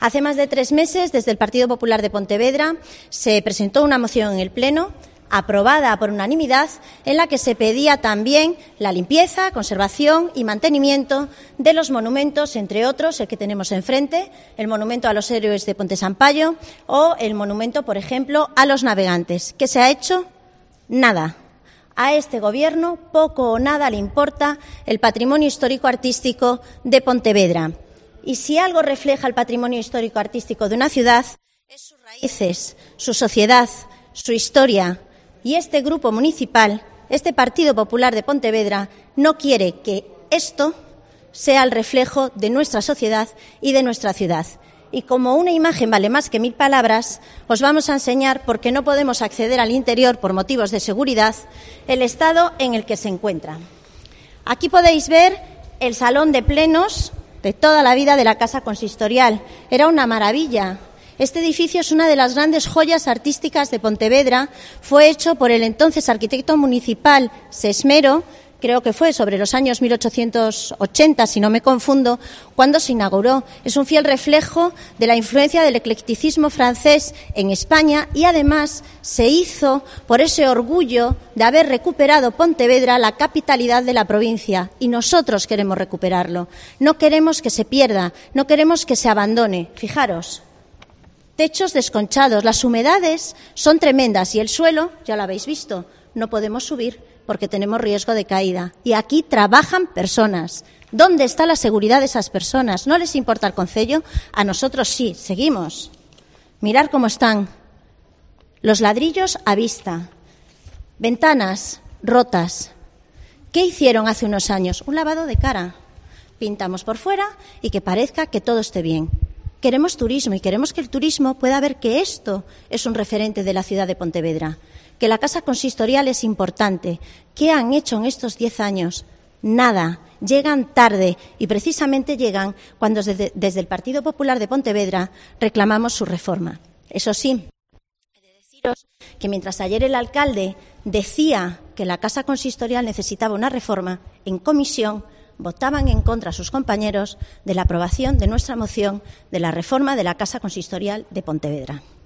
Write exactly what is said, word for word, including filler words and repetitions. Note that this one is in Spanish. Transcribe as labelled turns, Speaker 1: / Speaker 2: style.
Speaker 1: Hace más de tres meses, desde el Partido Popular de Pontevedra, se presentó una moción en el Pleno, aprobada por unanimidad, en la que se pedía también la limpieza, conservación y mantenimiento de los monumentos, entre otros, el que tenemos enfrente, el monumento a los héroes de Ponte Sampaio o el monumento, por ejemplo, a los navegantes. ¿Qué se ha hecho? Nada. A este Gobierno poco o nada le importa el patrimonio histórico-artístico de Pontevedra. Y si algo refleja el patrimonio histórico-artístico de una ciudad, es sus raíces, su sociedad, su historia. Y este grupo municipal, este Partido Popular de Pontevedra, no quiere que esto sea el reflejo de nuestra sociedad y de nuestra ciudad. Y como una imagen vale más que mil palabras, os vamos a enseñar, porque no podemos acceder al interior por motivos de seguridad, el estado en el que se encuentra. Aquí podéis ver el salón de plenos de toda la vida de la Casa Consistorial. Era una maravilla. Este edificio es una de las grandes joyas artísticas de Pontevedra. Fue hecho por el entonces arquitecto municipal Sesmero, creo que fue sobre los años mil ochocientos ochenta, si no me confundo, cuando se inauguró. Es un fiel reflejo de la influencia del eclecticismo francés en España y además se hizo por ese orgullo de haber recuperado Pontevedra, la capitalidad de la provincia, y nosotros queremos recuperarlo. No queremos que se pierda, no queremos que se abandone. Fijaros. Techos desconchados, las humedades son tremendas y el suelo, ya lo habéis visto, no podemos subir porque tenemos riesgo de caída. Y aquí trabajan personas. ¿Dónde está la seguridad de esas personas? ¿No les importa el concello? A nosotros sí, seguimos. Mirad cómo están. Los ladrillos a vista, ventanas rotas. ¿Qué hicieron hace unos años? Un lavado de cara. Pintamos por fuera y que parezca que todo esté bien. Queremos turismo y queremos que el turismo pueda ver que esto es un referente de la ciudad de Pontevedra, que la Casa Consistorial es importante. ¿Qué han hecho en estos diez años? Nada. Llegan tarde y precisamente llegan cuando desde, desde el Partido Popular de Pontevedra reclamamos su reforma. Eso sí, he de deciros que mientras ayer el alcalde decía que la Casa Consistorial necesitaba una reforma, en comisión votaban en contra sus compañeros de la aprobación de nuestra moción de la reforma de la Casa Consistorial de Pontevedra.